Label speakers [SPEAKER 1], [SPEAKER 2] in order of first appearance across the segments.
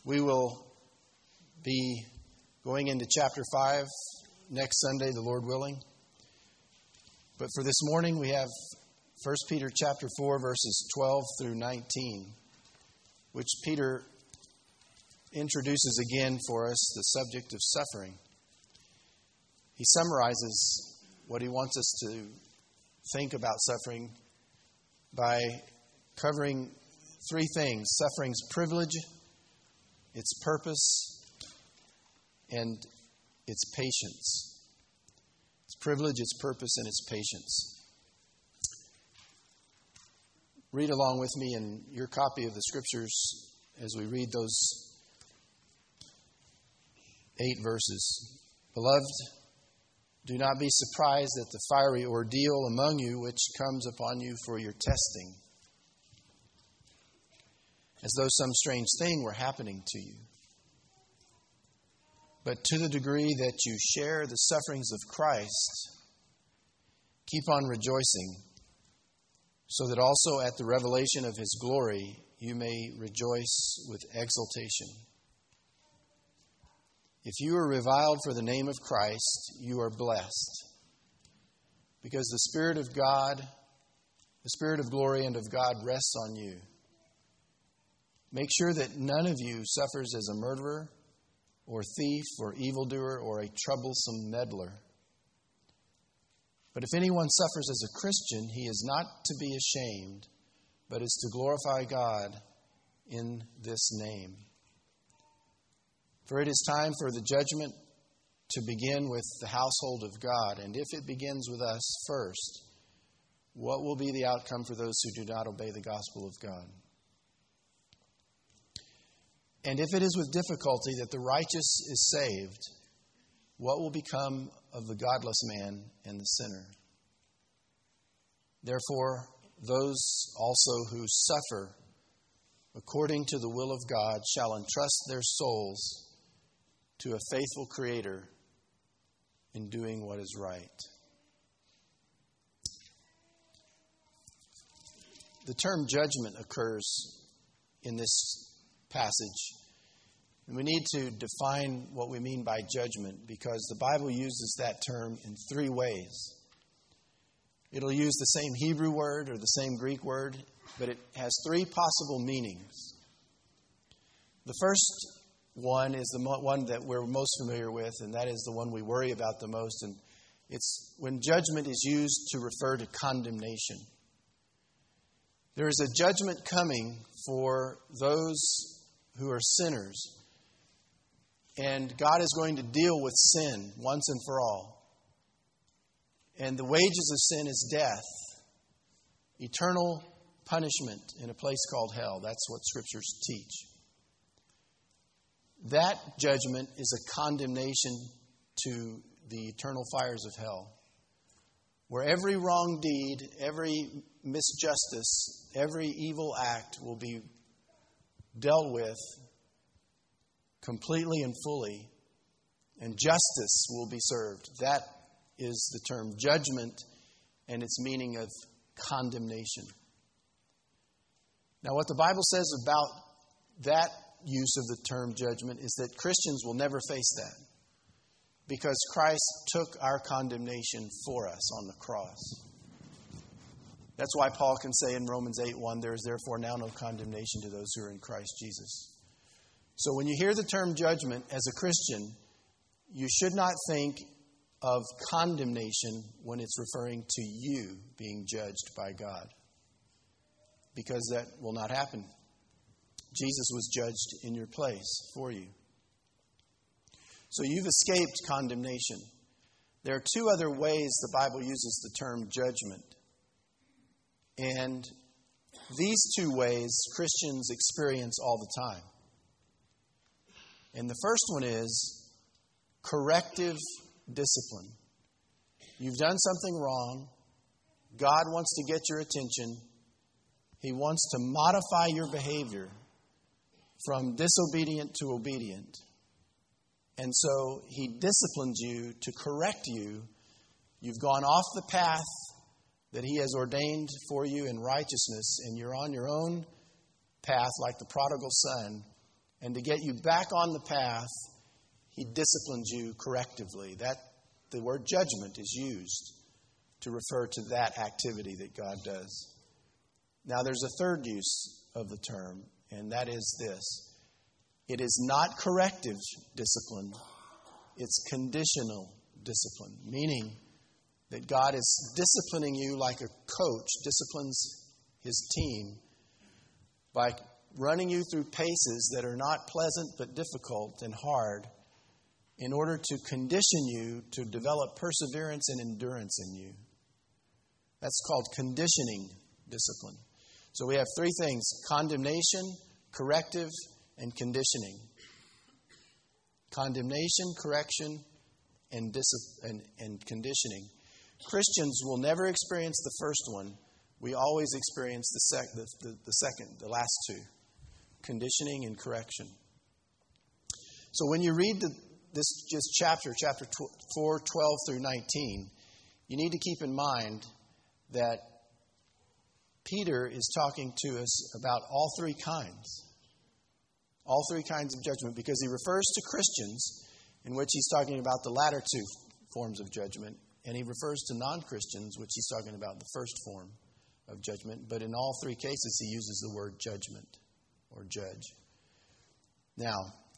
[SPEAKER 1] We will be going into chapter 5 next Sunday, the Lord willing. But for this morning, we have 1 Peter chapter 4, verses 12 through 19, which Peter introduces again for us the subject of suffering. He summarizes what he wants us to think about suffering by covering three things: suffering's privilege, its purpose, and its patience. Its privilege, its purpose, and its patience. Read along with me in your copy of the Scriptures as we read those 8 verses. Beloved, do not be surprised at the fiery ordeal among you which comes upon you for your testing, as though some strange thing were happening to you. But to the degree that you share the sufferings of Christ, keep on rejoicing, so that also at the revelation of His glory you may rejoice with exultation. If you are reviled for the name of Christ, you are blessed, because the Spirit of God, the Spirit of glory and of God rests on you. Make sure that none of you suffers as a murderer or thief or evildoer or a troublesome meddler. But if anyone suffers as a Christian, he is not to be ashamed, but is to glorify God in this name. For it is time for the judgment to begin with the household of God. And if it begins with us first, what will be the outcome for those who do not obey the gospel of God? And if it is with difficulty that the righteous is saved, what will become of the godless man and the sinner? Therefore, those also who suffer according to the will of God shall entrust their souls to a faithful Creator in doing what is right. The term judgment occurs in this passage. And we need to define what we mean by judgment, because the Bible uses that term in 3 ways. It'll use the same Hebrew word or the same Greek word, but it has 3 possible meanings. The first one is the one that we're most familiar with, and that is the one we worry about the most. And it's when judgment is used to refer to condemnation. There is a judgment coming for those who are sinners, and God is going to deal with sin once and for all. And the wages of sin is death, eternal punishment in a place called hell. That's what Scriptures teach. That judgment is a condemnation to the eternal fires of hell, where every wrong deed, every misjustice, every evil act will be dealt with completely and fully, and justice will be served. That is the term judgment and its meaning of condemnation. Now, what the Bible says about that use of the term judgment is that Christians will never face that, because Christ took our condemnation for us on the cross. That's why Paul can say in Romans 8:1, there is therefore now no condemnation to those who are in Christ Jesus. So when you hear the term judgment as a Christian, you should not think of condemnation when it's referring to you being judged by God, because that will not happen. Jesus was judged in your place for you. So you've escaped condemnation. There are 2 other ways the Bible uses the term judgment. And these 2 ways Christians experience all the time. And the first one is corrective discipline. You've done something wrong. God wants to get your attention. He wants to modify your behavior from disobedient to obedient. And so He disciplines you to correct you. You've gone off the path that He has ordained for you in righteousness, and you're on your own path like the prodigal son, And to get you back on the path, He disciplines you correctively. The word judgment is used to refer to that activity that God does. Now, there's a third use of the term, and that is this. It is not corrective discipline. It's conditional discipline, meaning that God is disciplining you like a coach disciplines his team by running you through paces that are not pleasant but difficult and hard in order to condition you to develop perseverance and endurance in you. That's called conditioning discipline. So we have three things: condemnation, corrective, and conditioning. Condemnation, correction, and conditioning. Christians will never experience the first one. We always experience the second, the last two: conditioning and correction. So when you read this chapter 4, 12 through 19, you need to keep in mind that Peter is talking to us about all three kinds of judgment, because he refers to Christians, in which he's talking about the latter two forms of judgment, and he refers to non-Christians, which he's talking about the first form of judgment. But in all three cases, he uses the word judgment or judge. Now,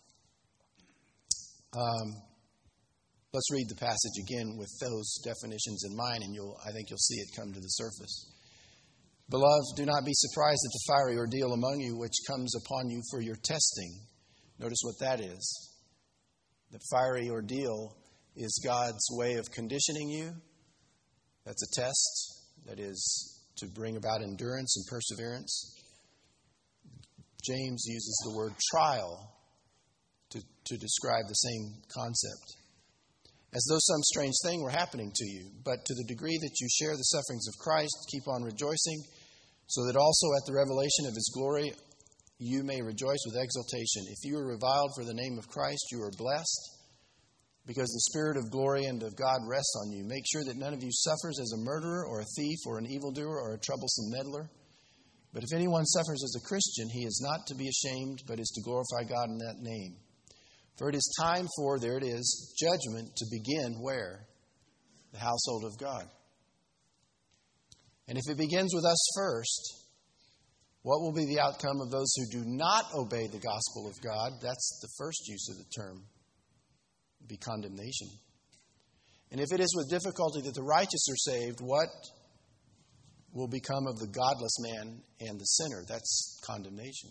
[SPEAKER 1] let's read the passage again with those definitions in mind, and I think you'll see it come to the surface. Beloved, do not be surprised at the fiery ordeal among you, which comes upon you for your testing. Notice what that is. The fiery ordeal is God's way of conditioning you. That's a test. That is to bring about endurance and perseverance. James uses the word trial to describe the same concept. As though some strange thing were happening to you, but to the degree that you share the sufferings of Christ, keep on rejoicing, so that also at the revelation of His glory you may rejoice with exultation. If you are reviled for the name of Christ, you are blessed, because the Spirit of glory and of God rests on you. Make sure that none of you suffers as a murderer or a thief or an evildoer or a troublesome meddler. But if anyone suffers as a Christian, he is not to be ashamed, but is to glorify God in that name. For it is time for, there it is, judgment to begin where? The household of God. And if it begins with us first, what will be the outcome of those who do not obey the gospel of God? That's the first use of the term. It'd be condemnation. And if it is with difficulty that the righteous are saved, what will become of the godless man and the sinner? That's condemnation.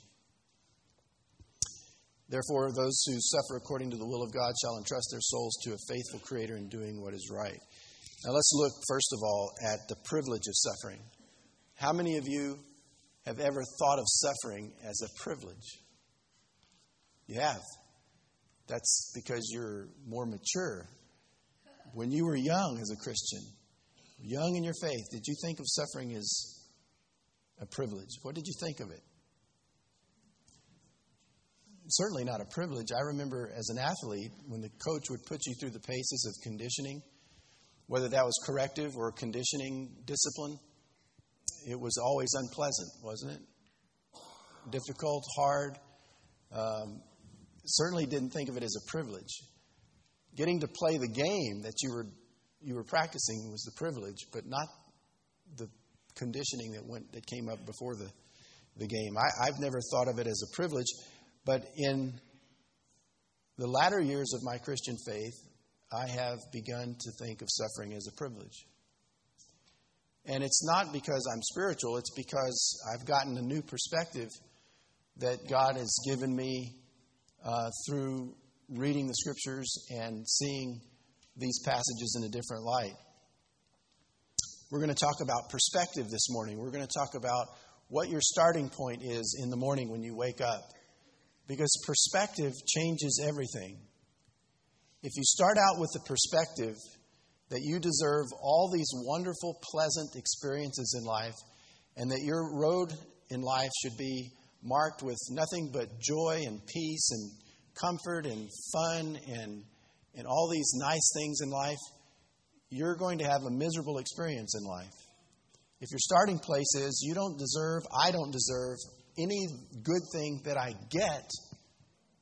[SPEAKER 1] Therefore, those who suffer according to the will of God shall entrust their souls to a faithful Creator in doing what is right. Now let's look, first of all, at the privilege of suffering. How many of you have ever thought of suffering as a privilege? You have. That's because you're more mature. When you were young as a Christian, young in your faith, did you think of suffering as a privilege? What did you think of it? Certainly not a privilege. I remember as an athlete, when the coach would put you through the paces of conditioning, whether that was corrective or conditioning discipline, it was always unpleasant, wasn't it? Difficult, hard. Certainly didn't think of it as a privilege. Getting to play the game that you were practicing was the privilege, but not the conditioning that came up before the game. I've never thought of it as a privilege. But in the latter years of my Christian faith, I have begun to think of suffering as a privilege. And it's not because I'm spiritual, it's because I've gotten a new perspective that God has given me through reading the Scriptures and seeing these passages in a different light. We're going to talk about perspective this morning. We're going to talk about what your starting point is in the morning when you wake up. Because perspective changes everything. If you start out with the perspective that you deserve all these wonderful, pleasant experiences in life, and that your road in life should be marked with nothing but joy and peace and comfort and fun and all these nice things in life, you're going to have a miserable experience in life. If your starting place is I don't deserve any good thing that I get,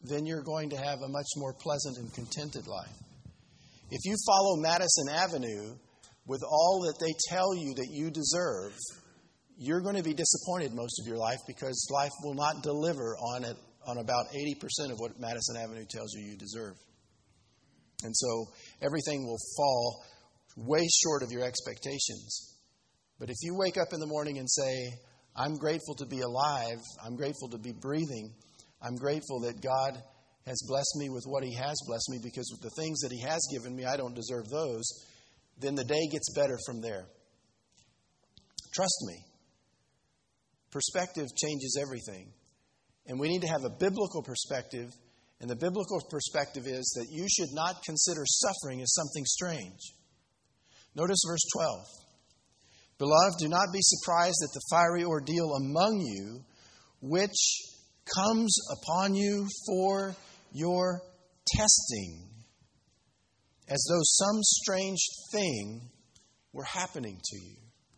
[SPEAKER 1] then you're going to have a much more pleasant and contented life. If you follow Madison Avenue with all that they tell you that you deserve, you're going to be disappointed most of your life, because life will not deliver on about 80% of what Madison Avenue tells you deserve. And so everything will fall way short of your expectations. But if you wake up in the morning and say, I'm grateful to be alive, I'm grateful to be breathing, I'm grateful that God has blessed me with what He has blessed me, because of the things that He has given me, I don't deserve those, then the day gets better from there. Trust me. Perspective changes everything. And we need to have a biblical perspective. And the biblical perspective is that you should not consider suffering as something strange. Notice verse 12. Beloved, do not be surprised at the fiery ordeal among you, which comes upon you for your testing, as though some strange thing were happening to you.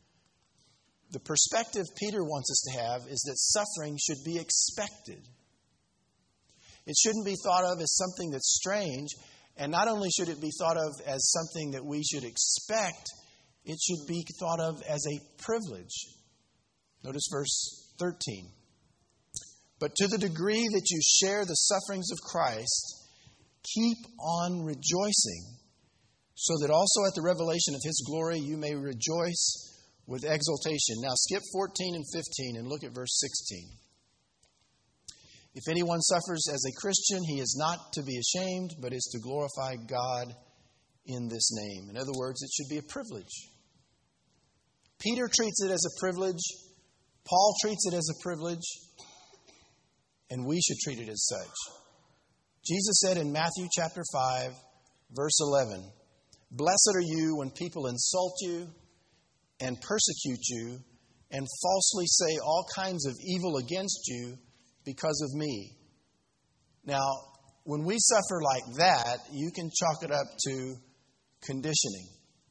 [SPEAKER 1] The perspective Peter wants us to have is that suffering should be expected. It shouldn't be thought of as something that's strange, and not only should it be thought of as something that we should expect, it should be thought of as a privilege. Notice verse 13. But to the degree that you share the sufferings of Christ, keep on rejoicing, so that also at the revelation of His glory you may rejoice with exultation. Now skip 14 and 15 and look at verse 16. If anyone suffers as a Christian, he is not to be ashamed, but is to glorify God in this name. In other words, it should be a privilege. Peter treats it as a privilege. Paul treats it as a privilege. And we should treat it as such. Jesus said in Matthew chapter 5, verse 11, Blessed are you when people insult you and persecute you and falsely say all kinds of evil against you because of me. Now, when we suffer like that, you can chalk it up to conditioning.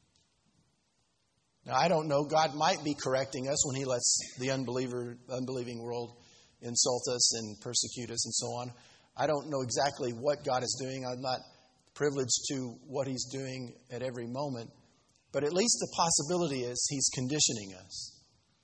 [SPEAKER 1] Now, I don't know. God might be correcting us when He lets the unbelieving world insult us and persecute us and so on. I don't know exactly what God is doing. I'm not privileged to what He's doing at every moment. But at least the possibility is He's conditioning us.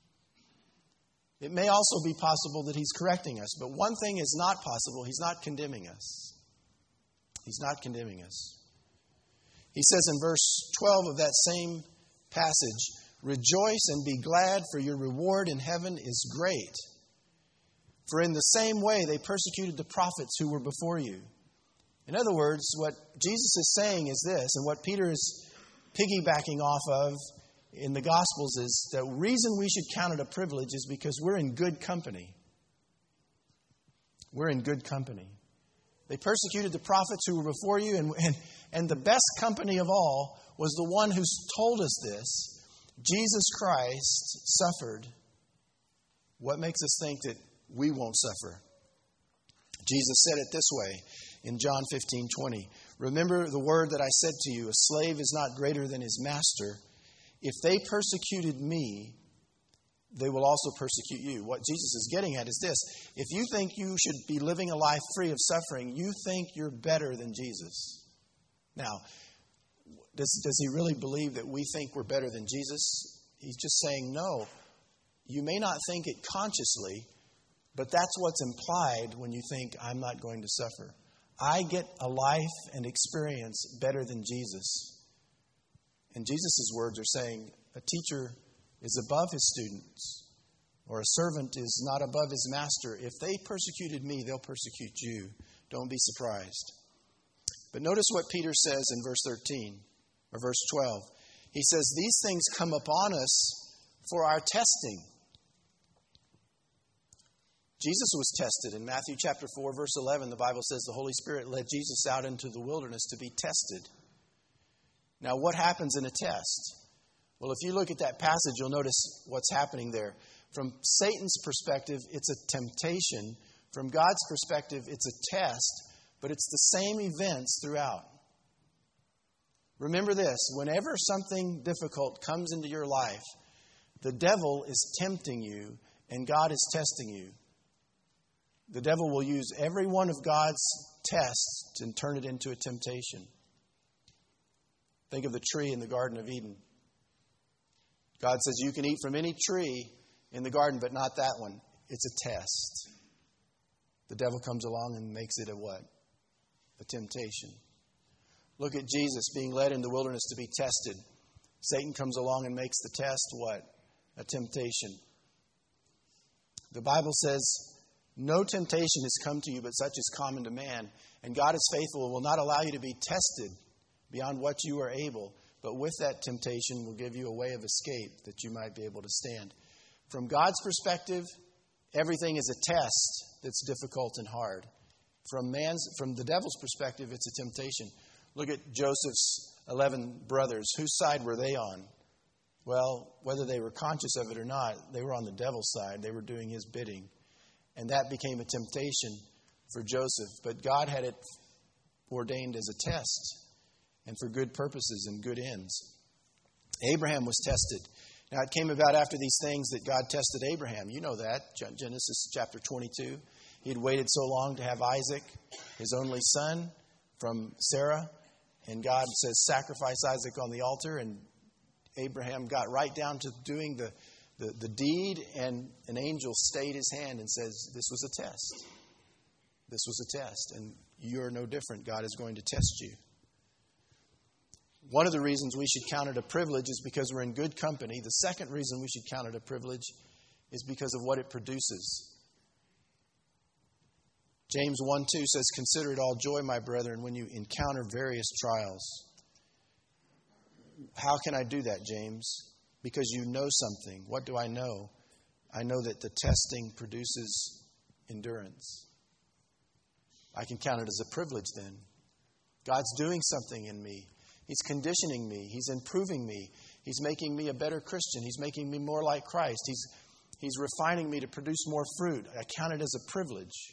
[SPEAKER 1] It may also be possible that He's correcting us. But one thing is not possible. He's not condemning us. He's not condemning us. He says in verse 12 of that same passage, Rejoice and be glad, for your reward in heaven is great. For in the same way they persecuted the prophets who were before you. In other words, what Jesus is saying is this, and what Peter is piggybacking off of in the Gospels is the reason we should count it a privilege is because we're in good company. We're in good company. They persecuted the prophets who were before you, and the best company of all was the one who told us this. Jesus Christ suffered. What makes us think that we won't suffer? Jesus said it this way in John 15:20. Remember the word that I said to you, a slave is not greater than his master. If they persecuted me, they will also persecute you. What Jesus is getting at is this. If you think you should be living a life free of suffering, you think you're better than Jesus. Now, does He really believe that we think we're better than Jesus? He's just saying, no. You may not think it consciously, but that's what's implied when you think, I'm not going to suffer. I get a life and experience better than Jesus. And Jesus' words are saying, a teacher is above his students, or a servant is not above his master. If they persecuted me, they'll persecute you. Don't be surprised. But notice what Peter says in verse 13, or verse 12. He says, these things come upon us for our testing. Jesus was tested. In Matthew chapter 4, verse 11, the Bible says the Holy Spirit led Jesus out into the wilderness to be tested. Now, what happens in a test? Well, if you look at that passage, you'll notice what's happening there. From Satan's perspective, it's a temptation. From God's perspective, it's a test, but it's the same events throughout. Remember this, whenever something difficult comes into your life, the devil is tempting you and God is testing you. The devil will use every one of God's tests and turn it into a temptation. Think of the tree in the Garden of Eden. God says you can eat from any tree in the garden, but not that one. It's a test. The devil comes along and makes it a what? A temptation. Look at Jesus being led in the wilderness to be tested. Satan comes along and makes the test what? A temptation. The Bible says, no temptation has come to you, but such is common to man. And God is faithful and will not allow you to be tested beyond what you are able. But with that temptation will give you a way of escape that you might be able to stand. From God's perspective, everything is a test that's difficult and hard. From the devil's perspective, it's a temptation. Look at Joseph's 11 brothers. Whose side were they on? Well, whether they were conscious of it or not, they were on the devil's side. They were doing his bidding. And that became a temptation for Joseph. But God had it ordained as a test and for good purposes and good ends. Abraham was tested. Now, it came about after these things that God tested Abraham. You know that, Genesis chapter 22. He had waited so long to have Isaac, his only son, from Sarah. And God says, sacrifice Isaac on the altar. And Abraham got right down to doing the deed, and an angel stayed his hand and says, this was a test. This was a test, and you're no different. God is going to test you. One of the reasons we should count it a privilege is because we're in good company. The second reason we should count it a privilege is because of what it produces. James 1:2 says, consider it all joy, my brethren, when you encounter various trials. How can I do that, James? Because you know something. What do I know? I know that the testing produces endurance. I can count it as a privilege then. God's doing something in me. He's conditioning me. He's improving me. He's making me a better Christian. He's making me more like Christ. He's refining me to produce more fruit. I count it as a privilege.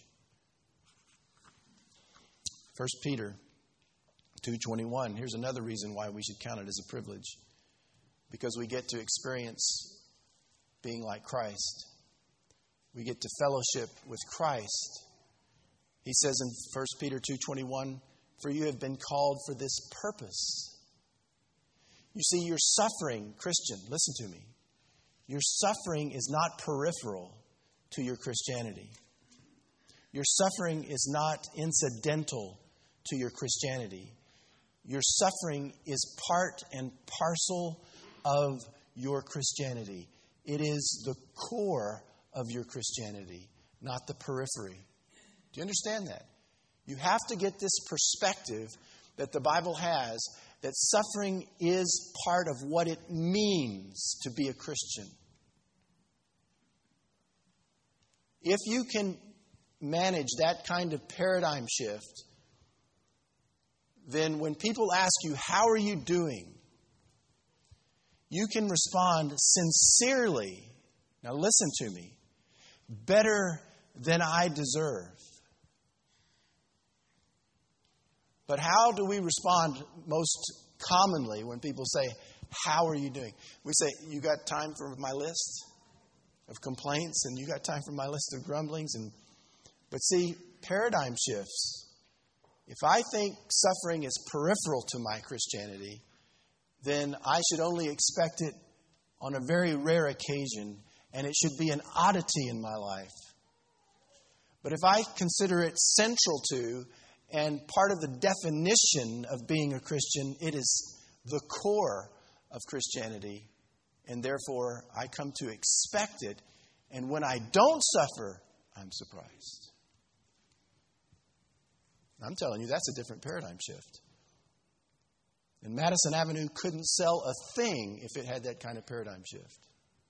[SPEAKER 1] 1 Peter 2:21. Here's another reason why we should count it as a privilege. Because we get to experience being like Christ. We get to fellowship with Christ. He says in 1 Peter 2:21, for you have been called for this purpose. You see, your suffering, Christian, listen to me. Your suffering is not peripheral to your Christianity. Your suffering is not incidental to your Christianity. Your suffering is part and parcel of your Christianity. It is the core of your Christianity, not the periphery. Do you understand that? You have to get this perspective that the Bible has, that suffering is part of what it means to be a Christian. If you can manage that kind of paradigm shift, then when people ask you, how are you doing? You can respond sincerely. Now listen to me. Better than I deserve. But how do we respond most commonly when people say, how are you doing? We say, you got time for my list of complaints, and you got time for my list of grumblings? But see, paradigm shifts. If I think suffering is peripheral to my Christianity, then I should only expect it on a very rare occasion, and it should be an oddity in my life. But if I consider it central to and part of the definition of being a Christian, it is the core of Christianity, and therefore I come to expect it, and when I don't suffer, I'm surprised. I'm telling you, that's a different paradigm shift. And Madison Avenue couldn't sell a thing if it had that kind of paradigm shift.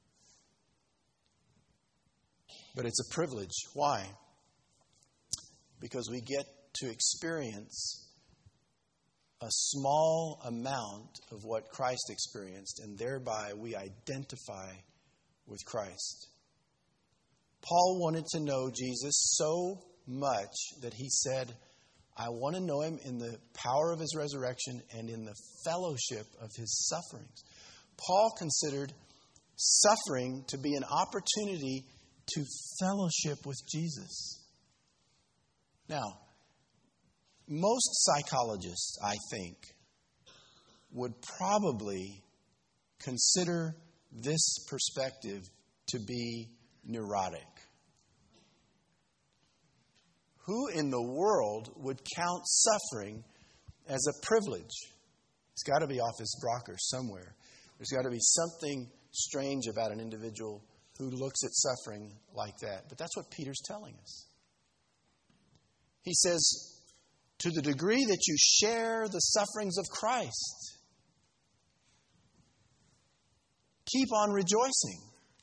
[SPEAKER 1] But it's a privilege. Why? Because we get to experience a small amount of what Christ experienced, and thereby we identify with Christ. Paul wanted to know Jesus so much that he said, I want to know him in the power of his resurrection and in the fellowship of his sufferings. Paul considered suffering to be an opportunity to fellowship with Jesus. Now, most psychologists, I think, would probably consider this perspective to be neurotic. Who in the world would count suffering as a privilege? It's got to be off his rocker somewhere. There's got to be something strange about an individual who looks at suffering like that. But that's what Peter's telling us. He says, to the degree that you share the sufferings of Christ, keep on rejoicing.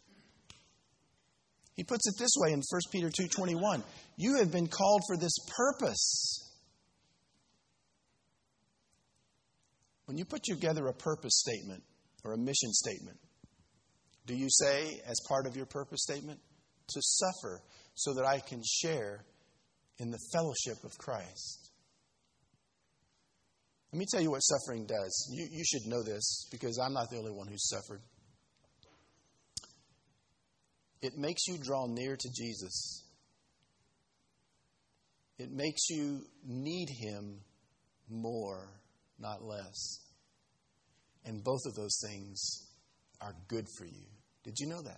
[SPEAKER 1] He puts it this way in 1 Peter 2:21. You have been called for this purpose. When you put together a purpose statement or a mission statement, do you say as part of your purpose statement, to suffer so that I can share in the fellowship of Christ? Let me tell you what suffering does. You should know this because I'm not the only one who's suffered. It makes you draw near to Jesus. It makes you need Him more, not less. And both of those things are good for you. Did you know that?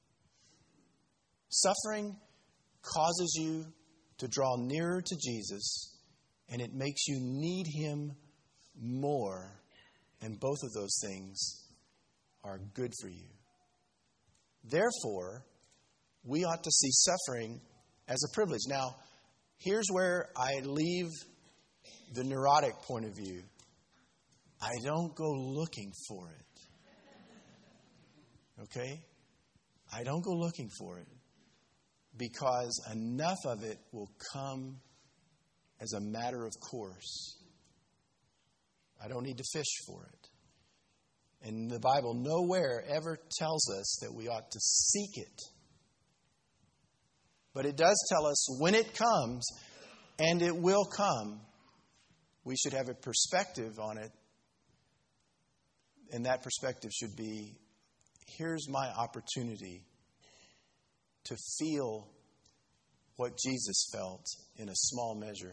[SPEAKER 1] Suffering causes you to draw nearer to Jesus, and it makes you need Him more. And both of those things are good for you. Therefore, we ought to see suffering as a privilege. Now, here's where I leave the neurotic point of view. I don't go looking for it. Okay? I don't go looking for it because enough of it will come as a matter of course. I don't need to fish for it. And the Bible nowhere ever tells us that we ought to seek it. But it does tell us when it comes, and it will come, we should have a perspective on it. And that perspective should be, here's my opportunity to feel what Jesus felt in a small measure.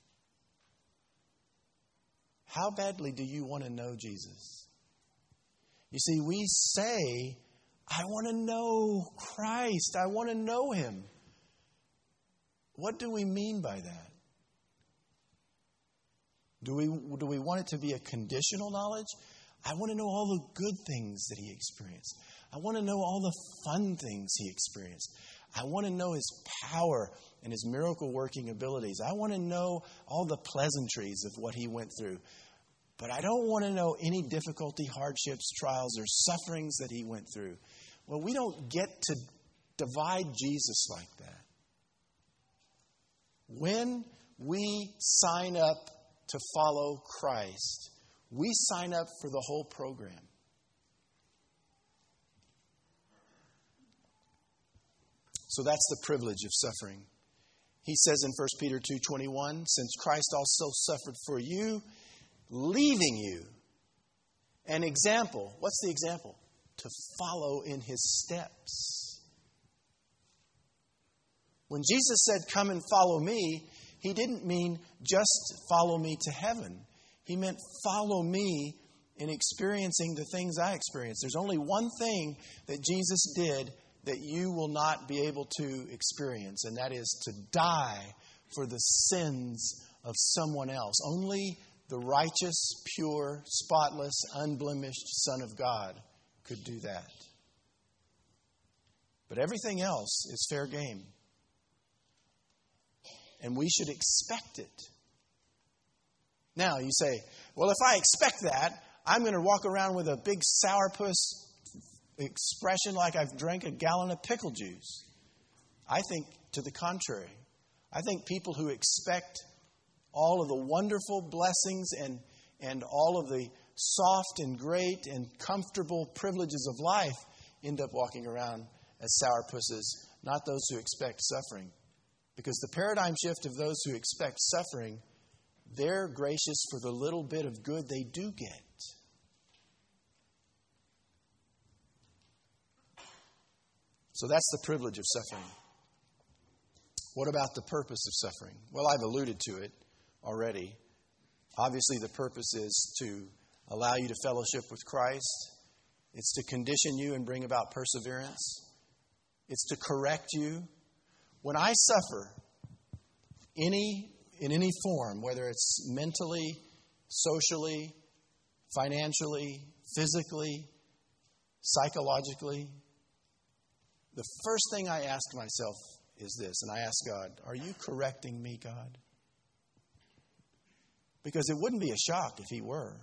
[SPEAKER 1] How badly do you want to know Jesus? You see, we say, I want to know Christ. I want to know Him. What do we mean by that? Do we want it to be a conditional knowledge? I want to know all the good things that He experienced. I want to know all the fun things He experienced. I want to know His power and His miracle-working abilities. I want to know all the pleasantries of what He went through. But I don't want to know any difficulty, hardships, trials, or sufferings that He went through. Well, we don't get to divide Jesus like that. When we sign up to follow Christ, we sign up for the whole program. So that's the privilege of suffering. He says in 1 Peter 2:21, since Christ also suffered for you, leaving you an example. What's the example? To follow in His steps. When Jesus said, come and follow me, He didn't mean just follow me to heaven. He meant follow me in experiencing the things I experienced. There's only one thing that Jesus did that you will not be able to experience, and that is to die for the sins of someone else. Only the righteous, pure, spotless, unblemished Son of God could do that. But everything else is fair game. And we should expect it. Now, you say, well, if I expect that, I'm going to walk around with a big sourpuss expression like I've drank a gallon of pickle juice. I think to the contrary. I think people who expect all of the wonderful blessings and all of the soft and great and comfortable privileges of life end up walking around as sourpusses, not those who expect suffering. Because the paradigm shift of those who expect suffering, they're gracious for the little bit of good they do get. So that's the privilege of suffering. What about the purpose of suffering? Well, I've alluded to it already. Obviously, the purpose is to allow you to fellowship with Christ. It's to condition you and bring about perseverance. It's to correct you. When I suffer in any form, whether it's mentally, socially, financially, physically, psychologically, the first thing I ask myself is this, and I ask God, are you correcting me, God? Because it wouldn't be a shock if He were.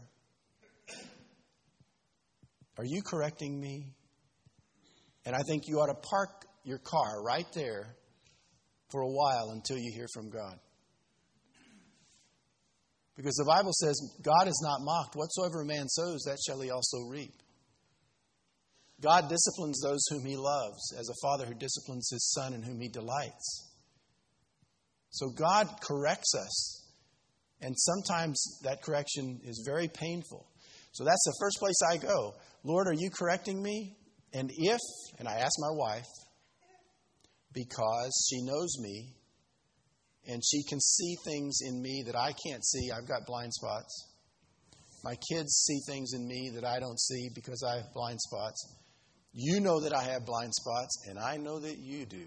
[SPEAKER 1] Are you correcting me? And I think you ought to park your car right there for a while until you hear from God. Because the Bible says, God is not mocked. Whatsoever a man sows, that shall he also reap. God disciplines those whom He loves, as a father who disciplines his son in whom He delights. So God corrects us. And sometimes that correction is very painful. So that's the first place I go. Lord, are you correcting me? And I ask my wife, because she knows me, and she can see things in me that I can't see. I've got blind spots. My kids see things in me that I don't see because I have blind spots. You know that I have blind spots, and I know that you do.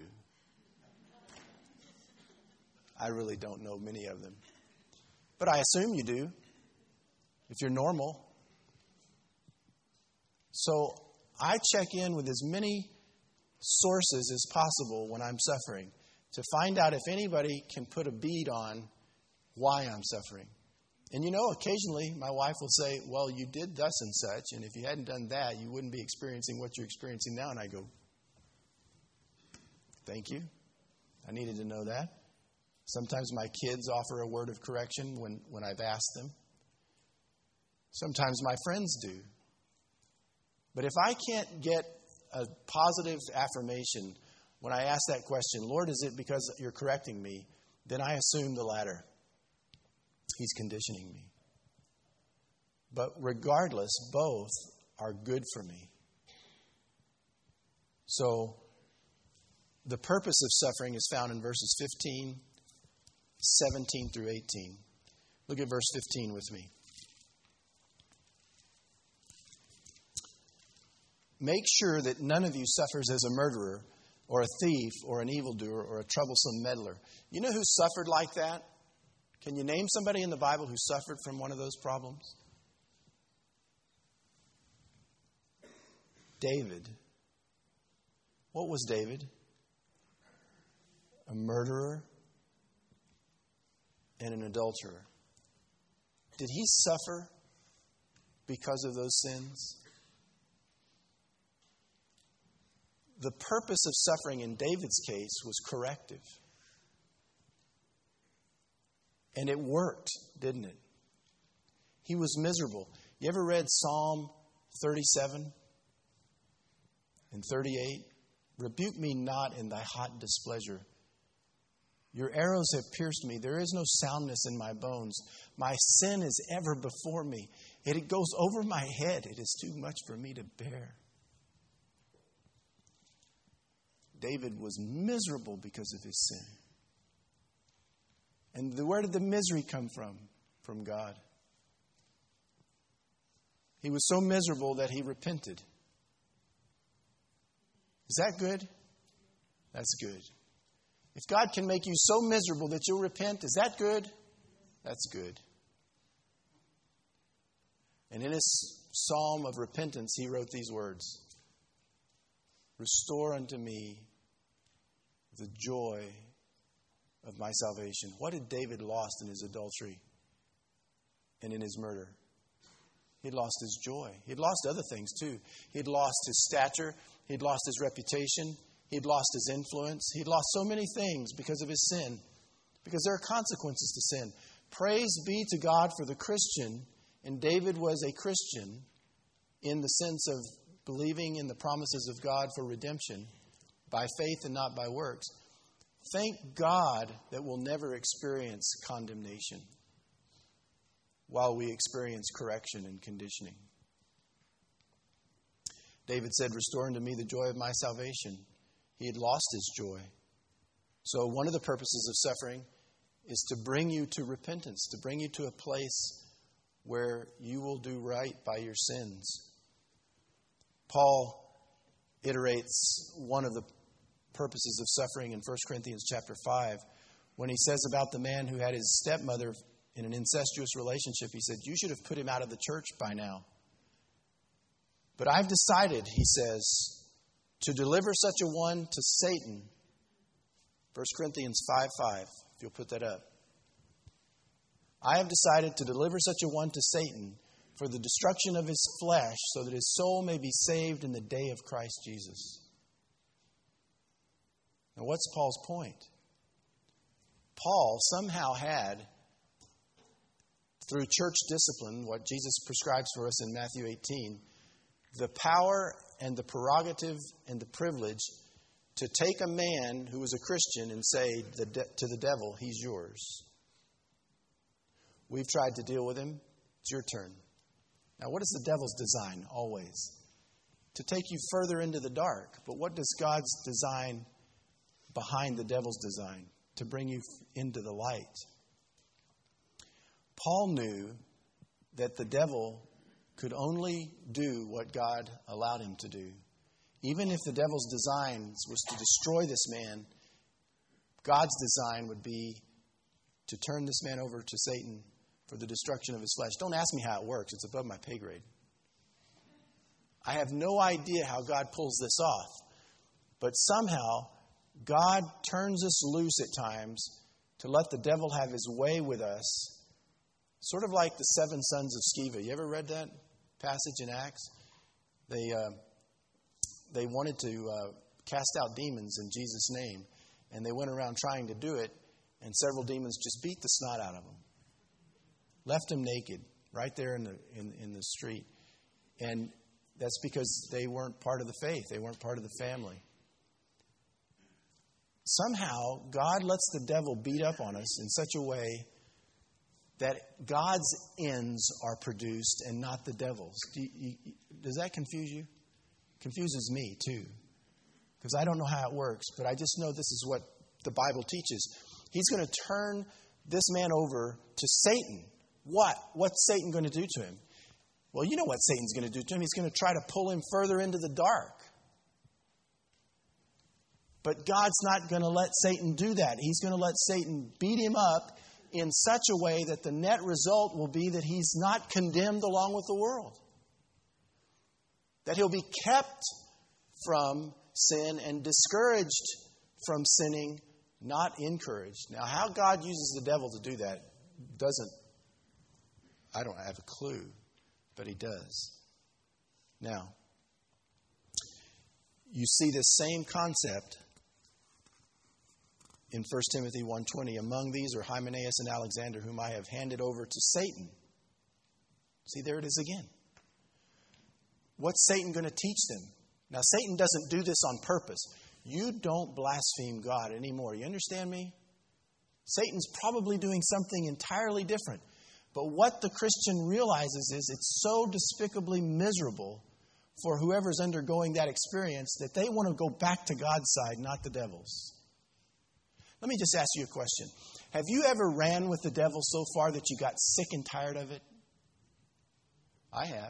[SPEAKER 1] I really don't know many of them. But I assume you do, if you're normal. So I check in with as many sources as possible when I'm suffering to find out if anybody can put a bead on why I'm suffering. And occasionally my wife will say, well, you did thus and such, and if you hadn't done that, you wouldn't be experiencing what you're experiencing now. And I go, thank you. I needed to know that. Sometimes my kids offer a word of correction when I've asked them. Sometimes my friends do. But if I can't get a positive affirmation when I ask that question, Lord, is it because you're correcting me? Then I assume the latter. He's conditioning me. But regardless, both are good for me. So the purpose of suffering is found in verses 15, 17 through 18. Look at verse 15 with me. Make sure that none of you suffers as a murderer or a thief or an evildoer or a troublesome meddler. You know who suffered like that? Can you name somebody in the Bible who suffered from one of those problems? David. What was David? A murderer and an adulterer. Did he suffer because of those sins? The purpose of suffering in David's case was corrective. And it worked, didn't it? He was miserable. You ever read Psalm 37 and 38? Rebuke me not in thy hot displeasure. Your arrows have pierced me. There is no soundness in my bones. My sin is ever before me. It goes over my head. It is too much for me to bear. David was miserable because of his sin. And where did the misery come from? From God. He was so miserable that he repented. Is that good? That's good. If God can make you so miserable that you'll repent, is that good? That's good. And in his psalm of repentance, he wrote these words. Restore unto me the joy of my salvation. What had David lost in his adultery and in his murder? He'd lost his joy. He'd lost other things too. He'd lost his stature. He'd lost his reputation. He'd lost his influence. He'd lost so many things because of his sin. Because there are consequences to sin. Praise be to God for the Christian. And David was a Christian in the sense of believing in the promises of God for redemption by faith and not by works. Thank God that we'll never experience condemnation while we experience correction and conditioning. David said, restore unto me the joy of my salvation. He had lost his joy. So one of the purposes of suffering is to bring you to repentance, to bring you to a place where you will do right by your sins. Paul iterates one of the purposes of suffering in 1 Corinthians chapter 5 when he says about the man who had his stepmother in an incestuous relationship. He said, you should have put him out of the church by now. But I've decided, he says, to deliver such a one to Satan. 1 Corinthians 5:5, if you'll put that up. I have decided to deliver such a one to Satan for the destruction of his flesh, so that his soul may be saved in the day of Christ Jesus. Now, what's Paul's point? Paul somehow had, through church discipline, what Jesus prescribes for us in Matthew 18, the power and the prerogative and the privilege to take a man who was a Christian and say to the devil, he's yours. We've tried to deal with him. It's your turn. Now, what is the devil's design always? To take you further into the dark. But what does God's design behind the devil's design? To bring you into the light. Paul knew that the devil could only do what God allowed him to do. Even if the devil's design was to destroy this man, God's design would be to turn this man over to Satan for the destruction of his flesh. Don't ask me how it works. It's above my pay grade. I have no idea how God pulls this off. But somehow, God turns us loose at times to let the devil have his way with us. Sort of like the 7 sons of Sceva. You ever read that passage in Acts? They wanted to cast out demons in Jesus' name. And they went around trying to do it. And several demons just beat the snot out of them. Left them naked right there in the street. And that's because they weren't part of the faith. They weren't part of the family. Somehow, God lets the devil beat up on us in such a way that God's ends are produced and not the devil's. Does that confuse you? It confuses me too. Because I don't know how it works, but I just know this is what the Bible teaches. He's going to turn this man over to Satan. What? What's Satan going to do to him? Well, you know what Satan's going to do to him. He's going to try to pull him further into the dark. But God's not going to let Satan do that. He's going to let Satan beat him up in such a way that the net result will be that he's not condemned along with the world. That he'll be kept from sin and discouraged from sinning, not encouraged. Now, how God uses the devil to do that I don't have a clue, but he does. Now, you see this same concept in 1 Timothy 1:20. Among these are Hymenaeus and Alexander, whom I have handed over to Satan. See, there it is again. What's Satan going to teach them? Now, Satan doesn't do this on purpose. You don't blaspheme God anymore. You understand me? Satan's probably doing something entirely different. But what the Christian realizes is it's so despicably miserable for whoever's undergoing that experience that they want to go back to God's side, not the devil's. Let me just ask you a question. Have you ever ran with the devil so far that you got sick and tired of it? I have.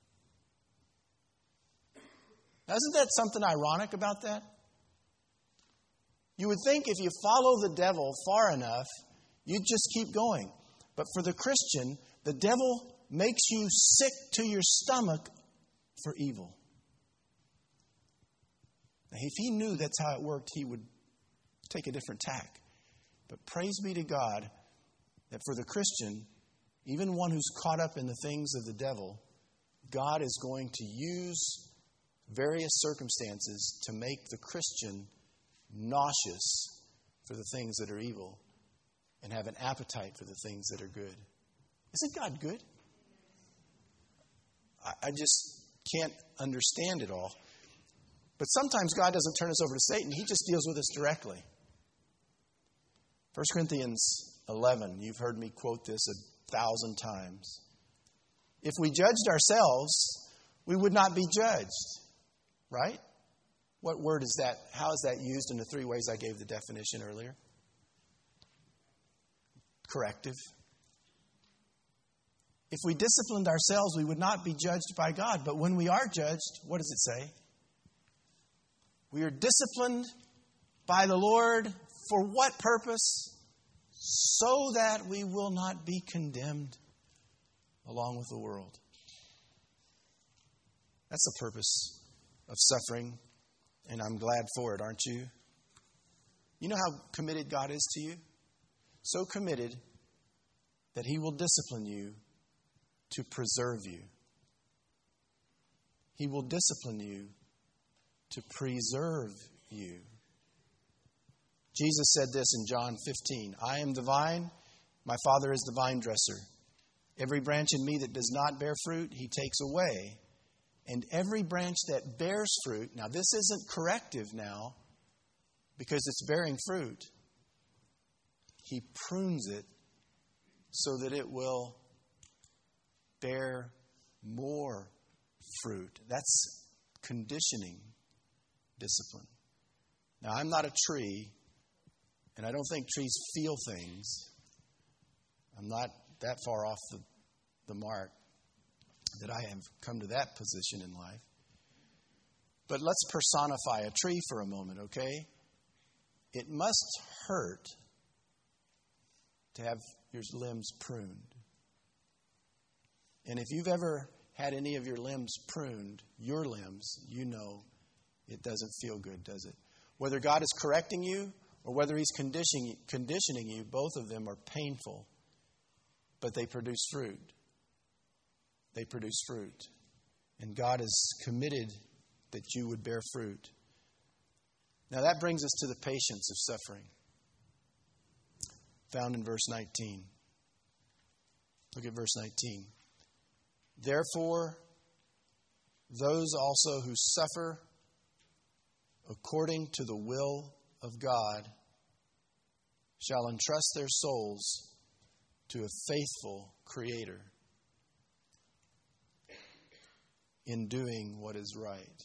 [SPEAKER 1] Now, isn't that something ironic about that? You would think if you follow the devil far enough, you'd just keep going. But for the Christian, the devil makes you sick to your stomach for evil. Now, if he knew that's how it worked, he would take a different tack. But praise be to God that for the Christian, even one who's caught up in the things of the devil, God is going to use various circumstances to make the Christian nauseous for the things that are evil and have an appetite for the things that are good. Isn't God good? I just can't understand it all. But sometimes God doesn't turn us over to Satan. He just deals with us directly. 1 Corinthians 11, you've heard me quote this 1,000 times. If we judged ourselves, we would not be judged. Right? What word is that? How is that used in the three ways I gave the definition earlier? Corrective. If we disciplined ourselves, we would not be judged by God. But when we are judged, what does it say? We are disciplined by the Lord for what purpose? So that we will not be condemned along with the world. That's the purpose of suffering, and I'm glad for it, aren't you? You know how committed God is to you? So committed that He will discipline you to preserve you. He will discipline you to preserve you. Jesus said this in John 15, I am the vine, my Father is the vine dresser. Every branch in me that does not bear fruit, He takes away. And every branch that bears fruit, now this isn't corrective now, because it's bearing fruit. He prunes it so that it will bear more fruit. That's conditioning discipline. Now, I'm not a tree, and I don't think trees feel things. I'm not that far off the mark that I have come to that position in life. But let's personify a tree for a moment, okay? It must hurt to have your limbs pruned. And if you've ever had any of your limbs pruned, your limbs, you know it doesn't feel good, does it? Whether God is correcting you or whether He's conditioning you, both of them are painful, but they produce fruit. They produce fruit. And God is committed that you would bear fruit. Now that brings us to the patience of suffering, found in verse 19. Look at verse 19. Therefore, those also who suffer according to the will of God shall entrust their souls to a faithful Creator in doing what is right.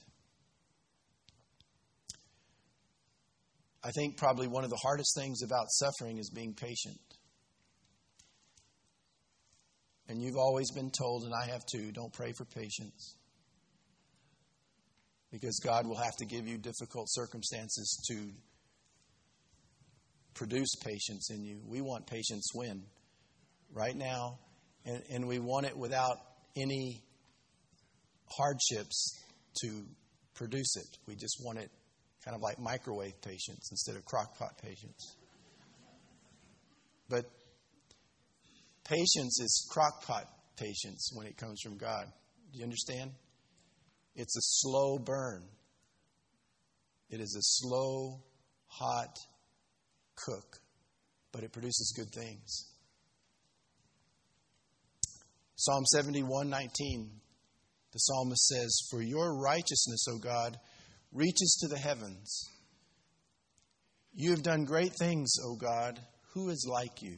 [SPEAKER 1] I think probably one of the hardest things about suffering is being patient. And you've always been told, and I have too, don't pray for patience. Because God will have to give you difficult circumstances to produce patience in you. We want patience when? Right now. And we want it without any hardships to produce it. We just want it kind of like microwave patience instead of crock pot patience. But patience is crock pot patience when it comes from God. Do you understand? It's a slow burn. It is a slow, hot cook, but it produces good things. Psalm 71:19, the psalmist says, "For your righteousness, O God, reaches to the heavens. You have done great things, O God. Who is like you?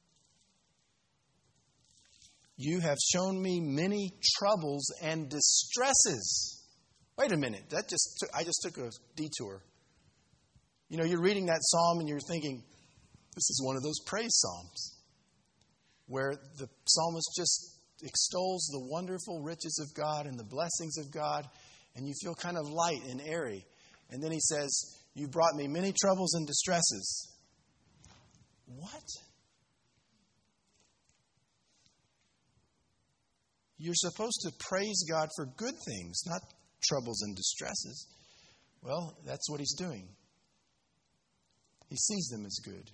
[SPEAKER 1] You have shown me many troubles and distresses." Wait a minute. I just took a detour. You know, you're reading that psalm and you're thinking, this is one of those praise psalms where the psalmist just extols the wonderful riches of God and the blessings of God, and you feel kind of light and airy. And then he says, "You brought me many troubles and distresses." What? You're supposed to praise God for good things, not troubles and distresses. Well, that's what he's doing. He sees them as good.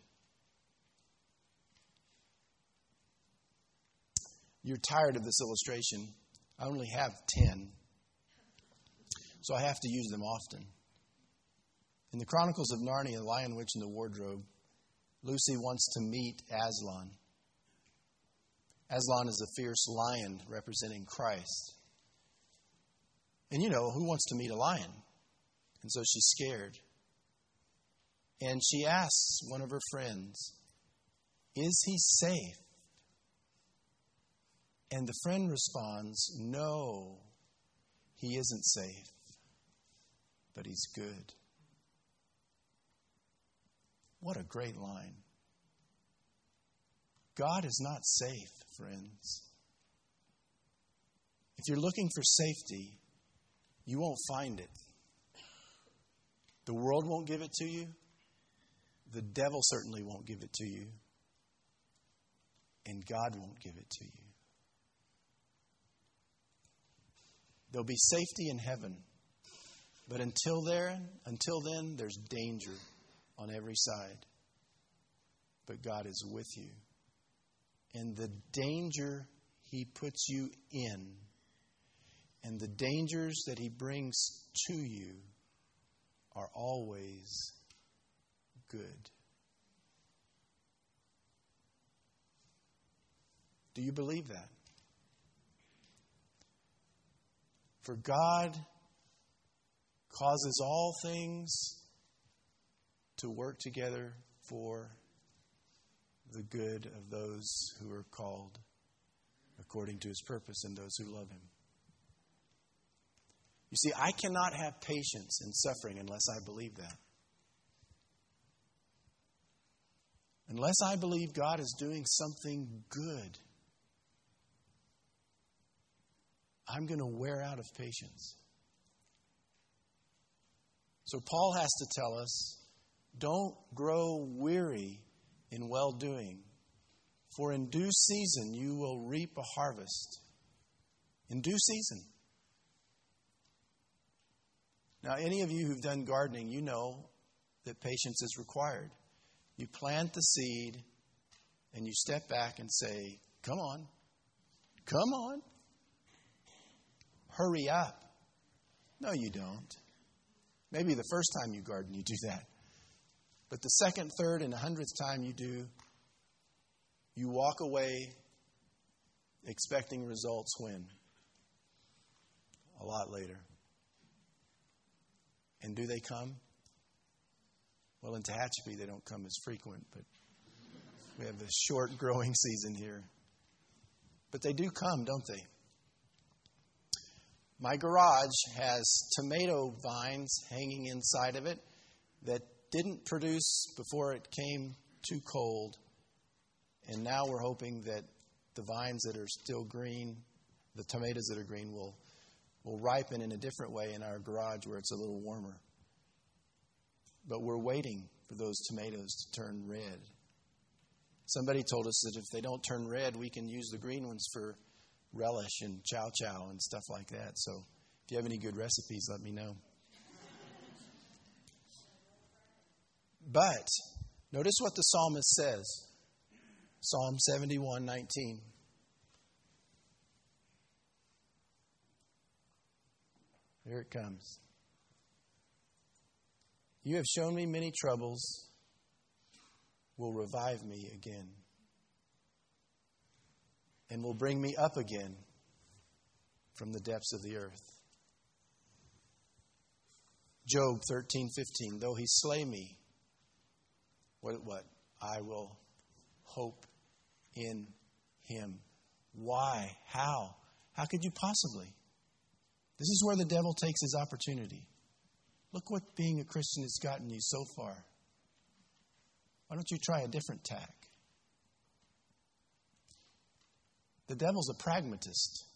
[SPEAKER 1] You're tired of this illustration. I only have 10, so I have to use them often. In the Chronicles of Narnia, The Lion, Witch, and the Wardrobe, Lucy wants to meet Aslan. Aslan is a fierce lion representing Christ. And you know, who wants to meet a lion? And so she's scared. And she asks one of her friends, "Is he safe?" And the friend responds, "No, he isn't safe." but He's good. What a great line. God is not safe, friends. If you're looking for safety, you won't find it. The world won't give it to you. The devil certainly won't give it to you. And God won't give it to you. There'll be safety in heaven. But until then, there's danger on every side. But God is with you. And the danger He puts you in, and the dangers that He brings to you, are always good. Do you believe that? For God causes all things to work together for the good of those who are called according to His purpose and those who love Him. You see, I cannot have patience in suffering unless I believe that. Unless I believe God is doing something good, I'm going to wear out of patience. So Paul has to tell us, don't grow weary in well-doing, for in due season you will reap a harvest. In due season. Now, any of you who've done gardening, you know that patience is required. You plant the seed and you step back and say, come on, hurry up. No, you don't. Maybe the first time you garden, you do that. But the second, third, and 100th time you do, you walk away expecting results when? A lot later. And do they come? Well, in Tehachapi, they don't come as frequent, but we have a short growing season here. But they do come, don't they? My garage has tomato vines hanging inside of it that didn't produce before it came too cold. And now we're hoping that the vines that are still green, the tomatoes that are green, will ripen in a different way in our garage where it's a little warmer. But we're waiting for those tomatoes to turn red. Somebody told us that if they don't turn red, we can use the green ones for relish and chow chow and stuff like that. So if you have any good recipes, let me know. But notice what the psalmist says. Psalm 71:19. Here it comes. You have shown me many troubles, will revive me again, and will bring me up again from the depths of the earth. Job 13:15. Though He slay me, what? I will hope in Him. Why? How? How could you possibly? This is where the devil takes his opportunity. Look what being a Christian has gotten you so far. Why don't you try a different tack? The devil's a pragmatist.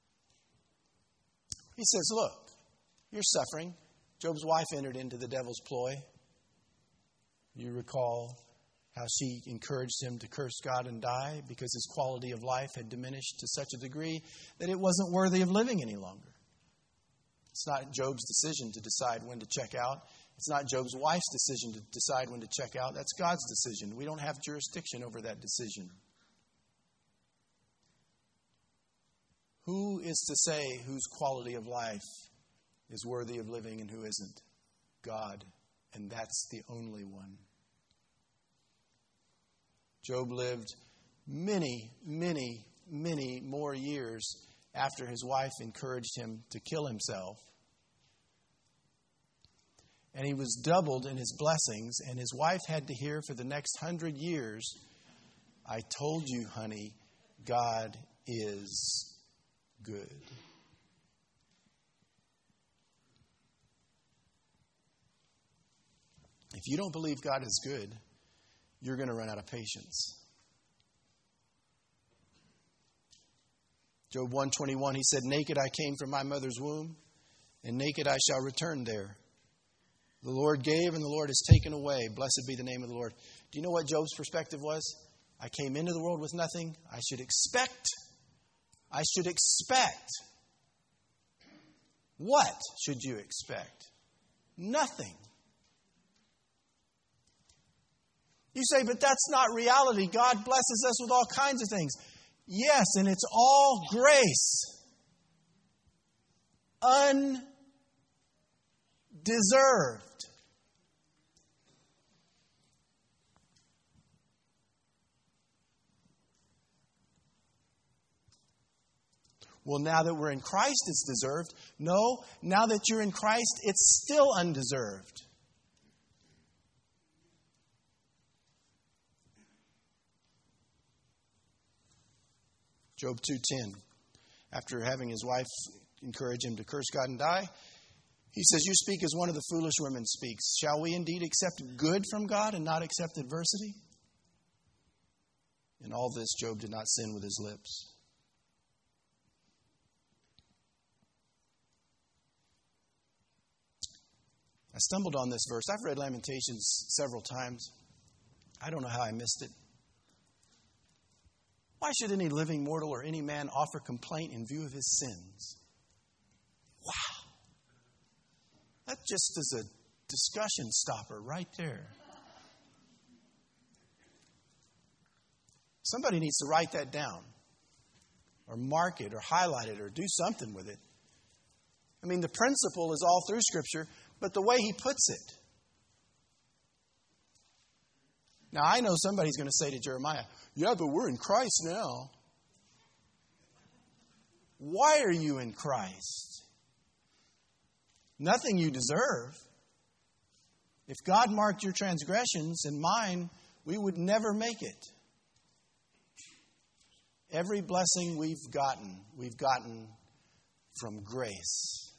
[SPEAKER 1] He says, look, you're suffering. Job's wife entered into the devil's ploy. You recall how she encouraged him to curse God and die because his quality of life had diminished to such a degree that it wasn't worthy of living any longer. It's not Job's decision to decide when to check out. It's not Job's wife's decision to decide when to check out. That's God's decision. We don't have jurisdiction over that decision. Who is to say whose quality of life is worthy of living and who isn't? God. And that's the only one. Job lived many, many, many more years after his wife encouraged him to kill himself. And he was doubled in his blessings, and his wife had to hear for the next 100 years, I told you, honey, God is good. If you don't believe God is good, you're going to run out of patience. Job 121, he said, naked I came from my mother's womb, and naked I shall return there. The Lord gave, and the Lord has taken away. Blessed be the name of the Lord. Do you know what Job's perspective was? I came into the world with nothing. I should expect. What should you expect? Nothing. You say, but that's not reality. God blesses us with all kinds of things. Yes, and it's all grace. Undeserved. Well, now that we're in Christ, it's deserved. No, now that you're in Christ, it's still undeserved. Job 2:10, after having his wife encourage him to curse God and die, he says, you speak as one of the foolish women speaks. Shall we indeed accept good from God and not accept adversity? In all this, Job did not sin with his lips. I stumbled on this verse. I've read Lamentations several times. I don't know how I missed it. Why should any living mortal or any man offer complaint in view of his sins? Wow. That just is a discussion stopper right there. Somebody needs to write that down or mark it or highlight it or do something with it. I mean, the principle is all through Scripture, but the way he puts it. Now, I know somebody's going to say to Jeremiah, yeah, but we're in Christ now. Why are you in Christ? Nothing you deserve. If God marked your transgressions and mine, we would never make it. Every blessing we've gotten from grace.